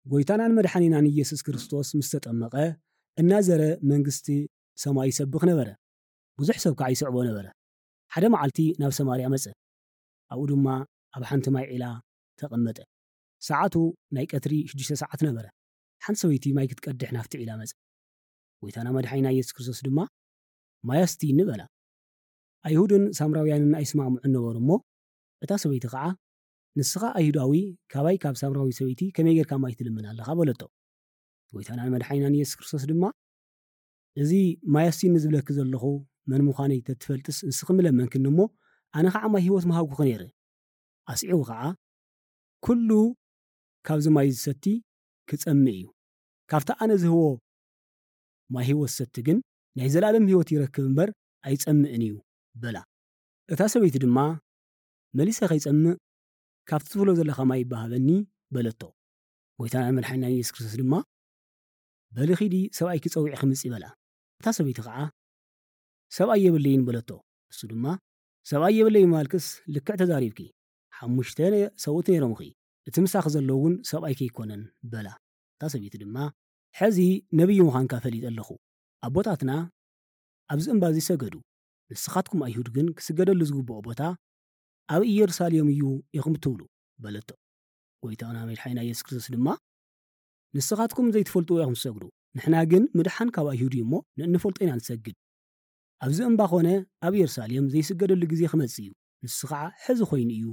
ጎይታናን መድኃኒናን ኢየሱስ ክርስቶስ ምስ ተጠመቐ እናዘረ መንግስቲ ሰማይ ይሰብኽ ነበረ። ብዙሕ ሰብ ከዓ ይስዕቦ ነበረ። ሓደ መዓልቲ ናብ ሰማርያ መጸ። ኣብኡ ድማ ኣብ ሓንቲ ማይ ዒላ ተቐመጠ። ሰዓቱ ናይ ቀትሪ 6 ሰዓት ነበረ። ሓንቲ ሰበይቲ ማይ ክትቀድሕ ናፍቲ ዒላ መጸ። ጎይታና መድኃኒና ኢየሱስ ክርስቶስ ድማ ማይ ኣስቲ ንበላ። ኣይሁድን ሳምራውያንን ኣይስማዕምዑን ነበሩ እሞ እታ ሰበይቲ ከዓ ንስኻ ኣይሁዳዊ ካባይ ካብ ሳምራዊ ሰበይቲ ከመይ ጌርካ ማይ ትልምን ኣለኻ በለቶ። ጎይታናን መድኃኒናን ኢየሱስ ክርስቶስ ድማ እዚ ማይ ኣስቲ ንዝብለክ ዘለኹ መን ምዃነይ ተትፈልጥስ ንስኽም ለመንክን እሞ ኣነ ከዓ ማይ ህይወት መሃብኩ ነይረ። ኣስዒቡ ከዓ ኩሉ ካብዚ ማይ ዝሰቲ ክጸምእ እዩ። ካብታ ኣነ ዝህቦ ማይ ህይወት ሰቲ ግን ናይ ዘላለም ህይወት ይረክብ እምበር ኣይጸምእን እዩ በላ። እታ ሰበይቲ ድማ መሊሰ ኸይጸምእ ካብቲ ትብሎ ዘለኻ ማይ ይባሃበኒ በለቶ። ጎይታናን መድኃኒናን ኢየሱስ ክርስቶስ ድማ በልኺዲ ሰብኣይ ክጸዊዕ ክምጽ ይበላ። እታ ሰበይቲ ከዓ ሰብኣይ የብለይን በለቶ። እሱ ድማ ሰብኣይ የብለይን ማልክስ ልክዕ ተዛሪብኪ 5 ሰውት ነይሮምኺ እቲ ምሳኺ ዘሎ እውን ሰብኣይ ከይኮነን በላ። እታ ሰበይቲ ድማ ሕዚ ነቢይ ምዃንካ ፈሊጥ ኣለኹ። ኣቦታትና ኣብዚ እምባ እዚ ሰገዱ፣ ንስኻትኩም ኣይሁድ ግን ክስገደሉ ዝግብኦ ቦታ ኣብ ኢየሩሳሌም እዩ ኢኹም ትብሉ በለቶ። ጎይታና መድኃኒና ኢየሱስ ክርስቶስ ድማ ንስኻትኩም ዘይትፈልጡ ኢኹም ትሰግዱ፣ ንሕና ግን ምድሓን ካብ ኣይሁድ እዩ እሞ ንእንፈልጦ ኢና ንሰግድ። ኣብዚ እምባ ኾነ ኣብ ኢየሩሳሌም ዘይስገደሉ ግዜ ክመጽእ እዩ። ንሱ ከዓ ሕዚ ኮይኑ እዩ።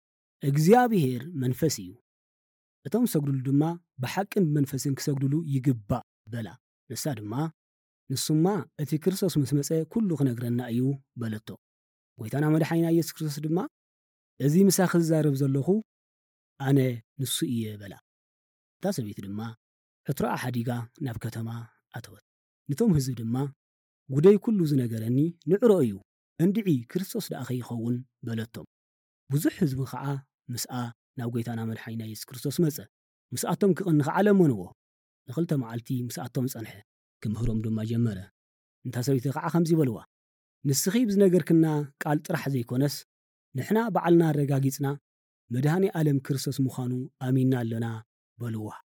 እግዚአብሔር መንፈስ እዩ። እቶም ሰግዱሉ ድማ ብሓቅን ብመንፈስን ክሰግዱሉ ይግባእ በላ። ንሳ ድማ ንሱማ እቲ ክርስቶስ ምስ መጸ ኩሉ ክነግረና እዩ በለቶ። ጎይታና መድኃኒና ኢየሱስ ክርስቶስ ድማ እዚ ምሳኺ ዝዛረብ ዘለኹ ኣነ ንሱ እየ በላ። እታ ሰበይቲ ድማ ዕትሮኣ ሓዲጋ ናብ ከተማ ኣተወት። ነቶም ህዝቢ ድማ ጉደይ ኩሉ ዝነገረኒ ንዕሮ እዩ፣ እንድዒ ክርስቶስ ደኣ ኸይኸውን በለቶም። ብዙሕ ህዝቢ ከዓ ምስኣ ናብ ጎይታና መድኃኒና ኢየሱስ ክርስቶስ መጸ። ምስኣቶም ክቕኒ ከዓ ለመንዎ። ንኽልተ መዓልቲ ምስኣቶም ጸንሐ፣ ክምህሮም ድማ ጀመረ። እንታ ሰበይቲ ከዓ ከምዚ በልዋ፣ ንስኺ ብዝነገርክና ቃል ጥራሕ ዘይኮነስ ንሕና በዓልና ኣረጋጊጽና መድኃኒ ዓለም ክርስቶስ ምዃኑ ኣሚንና ኣለና በልዋ።